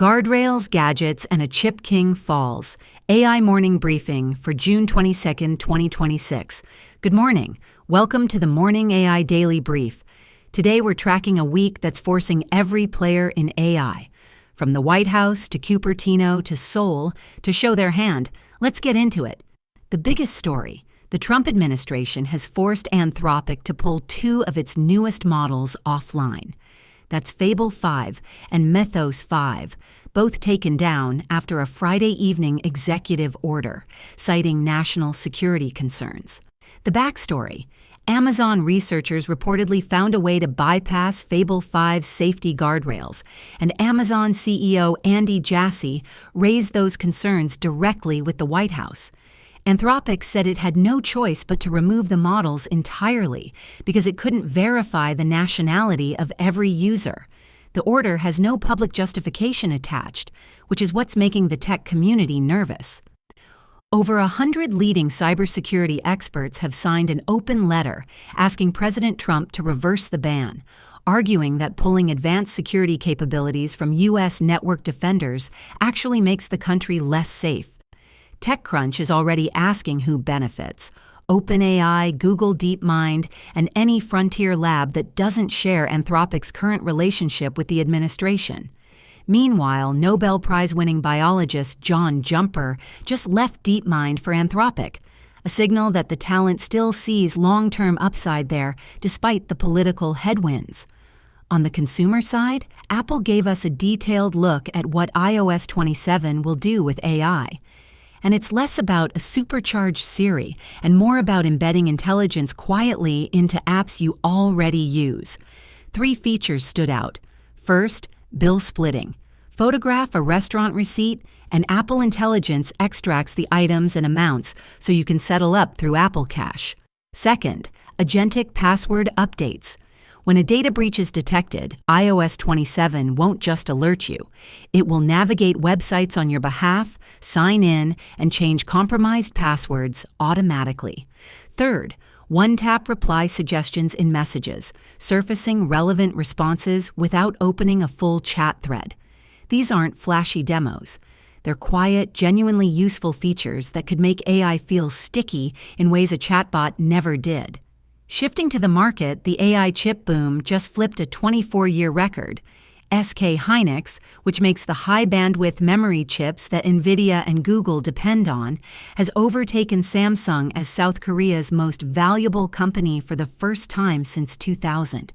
Guardrails, gadgets, and a chip king falls. AI Morning Briefing for June 22, 2026. Good morning. Welcome to the Morning AI Daily Brief. Today we're tracking a week that's forcing every player in AI, from the White House to Cupertino to Seoul, to show their hand. Let's get into it. The biggest story: the Trump administration has forced Anthropic to pull two of its newest models offline. That's Fable 5 and Mythos 5, both taken down after a Friday evening executive order, citing national security concerns. The backstory: Amazon researchers reportedly found a way to bypass Fable 5's safety guardrails, and Amazon CEO Andy Jassy raised those concerns directly with the White House. Anthropic said it had no choice but to remove the models entirely because it couldn't verify the nationality of every user. The order has no public justification attached, which is what's making the tech community nervous. Over 100 leading cybersecurity experts have signed an open letter asking President Trump to reverse the ban, arguing that pulling advanced security capabilities from U.S. network defenders actually makes the country less safe. TechCrunch is already asking who benefits: OpenAI, Google DeepMind, and any frontier lab that doesn't share Anthropic's current relationship with the administration. Meanwhile, Nobel Prize-winning biologist John Jumper just left DeepMind for Anthropic, a signal that the talent still sees long-term upside there despite the political headwinds. On the consumer side, Apple gave us a detailed look at what iOS 27 will do with AI. And it's less about a supercharged Siri and more about embedding intelligence quietly into apps you already use. 3 features stood out. First, bill splitting. Photograph a restaurant receipt, and Apple Intelligence extracts the items and amounts so you can settle up through Apple Cash. Second, agentic password updates. When a data breach is detected, iOS 27 won't just alert you. It will navigate websites on your behalf, sign in, and change compromised passwords automatically. Third, one-tap reply suggestions in messages, surfacing relevant responses without opening a full chat thread. These aren't flashy demos. They're quiet, genuinely useful features that could make AI feel sticky in ways a chatbot never did. Shifting to the market, the AI chip boom just flipped a 24-year record. SK Hynix, which makes the high-bandwidth memory chips that NVIDIA and Google depend on, has overtaken Samsung as South Korea's most valuable company for the first time since 2000.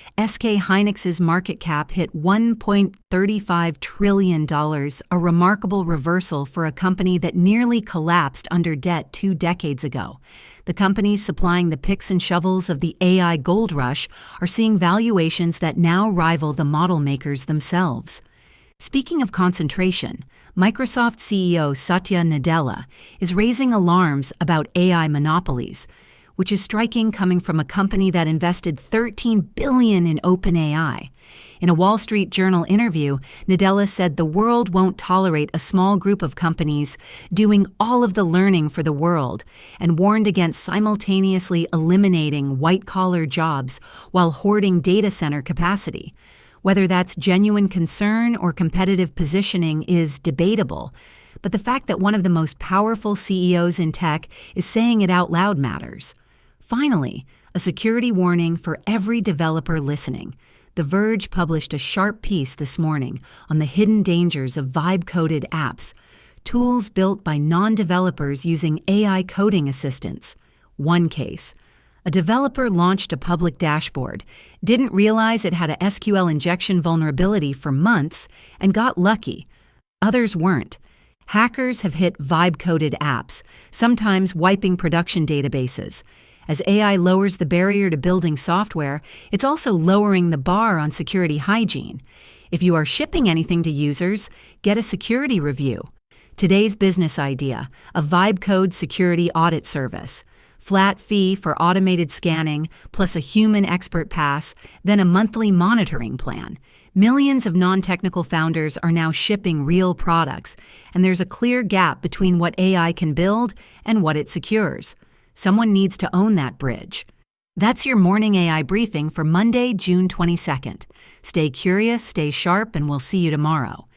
SK Hynix's market cap hit $1.35 trillion, a remarkable reversal for a company that nearly collapsed under debt 2 decades ago. The companies supplying the picks and shovels of the AI gold rush are seeing valuations that now rival the model makers themselves. Speaking of concentration, Microsoft CEO Satya Nadella is raising alarms about AI monopolies, which is striking coming from a company that invested $13 billion in OpenAI. In a Wall Street Journal interview, Nadella said the world won't tolerate a small group of companies doing all of the learning for the world, and warned against simultaneously eliminating white-collar jobs while hoarding data center capacity. Whether that's genuine concern or competitive positioning is debatable, but the fact that one of the most powerful CEOs in tech is saying it out loud matters. Finally, a security warning for every developer listening. The Verge published a sharp piece this morning on the hidden dangers of vibe-coded apps, tools built by non-developers using AI coding assistants. One case: a developer launched a public dashboard, didn't realize it had a SQL injection vulnerability for months, and got lucky. Others weren't. Hackers have hit vibe-coded apps, sometimes wiping production databases. As AI lowers the barrier to building software, it's also lowering the bar on security hygiene. If you are shipping anything to users, get a security review. Today's business idea: a VibeCode security audit service. Flat fee for automated scanning, plus a human expert pass, then a monthly monitoring plan. Millions of non-technical founders are now shipping real products, and there's a clear gap between what AI can build and what it secures. Someone needs to own that bridge. That's your Morning AI Briefing for Monday, June 22nd. Stay curious, stay sharp, and we'll see you tomorrow.